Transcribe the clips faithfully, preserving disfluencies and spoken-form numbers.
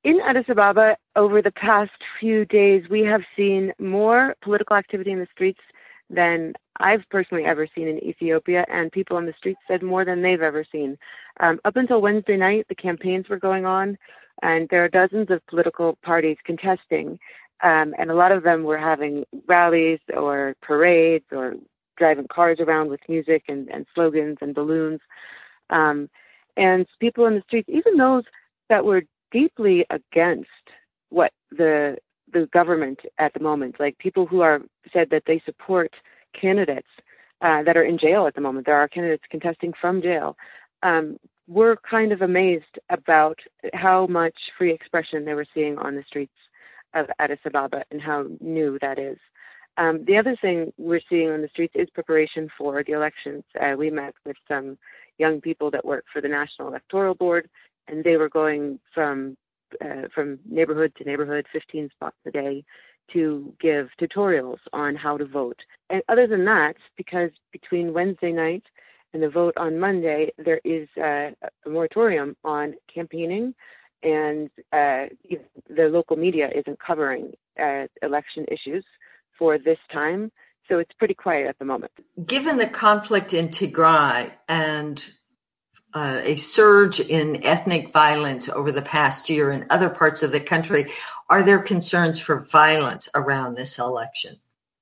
In Addis Ababa, over the past few days, we have seen more political activity in the streets than I've personally ever seen in Ethiopia, and people on the streets said more than they've ever seen. Um, up until Wednesday night, the campaigns were going on, and there are dozens of political parties contesting, um, and a lot of them were having rallies or parades or driving cars around with music and, and slogans and balloons. Um, and people in the streets, even those that were deeply against what the the government at the moment, like people who are said that they support candidates uh, that are in jail at the moment. There are candidates contesting from jail. Um, we're kind of amazed about how much free expression they were seeing on the streets of Addis Ababa and how new that is. Um, the other thing we're seeing on the streets is preparation for the elections. Uh, we met with some young people that work for the National Electoral Board, and they were going from uh, from neighborhood to neighborhood, fifteen spots a day, to give tutorials on how to vote. And other than that, because between Wednesday night and the vote on Monday, there is uh, a moratorium on campaigning, and uh, the local media isn't covering uh, election issues for this time. So it's pretty quiet at the moment. Given the conflict in Tigray and uh, a surge in ethnic violence over the past year in other parts of the country, are there concerns for violence around this election?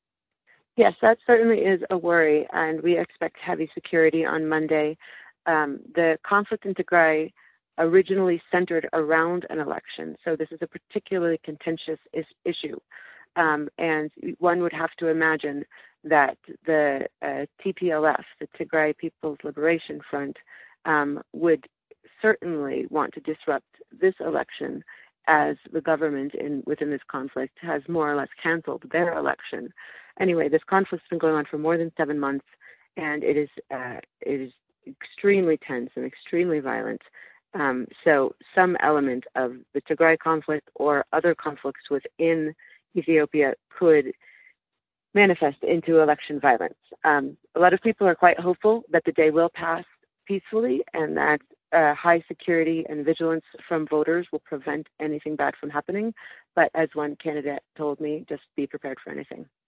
Yes, that certainly is a worry, and we expect heavy security on Monday. Um, the conflict in Tigray originally centered around an election, so this is a particularly contentious is- issue. Um, and one would have to imagine that the uh, T P L F, the Tigray People's Liberation Front, um, would certainly want to disrupt this election, as the government in within this conflict has more or less canceled their election. Anyway, this conflict's been going on for more than seven months, and it is uh, it is extremely tense and extremely violent. Um, so some element of the Tigray conflict or other conflicts within Ethiopia could manifest into election violence. Um, a lot of people are quite hopeful that the day will pass peacefully and that uh, high security and vigilance from voters will prevent anything bad from happening. But as one candidate told me, just be prepared for anything.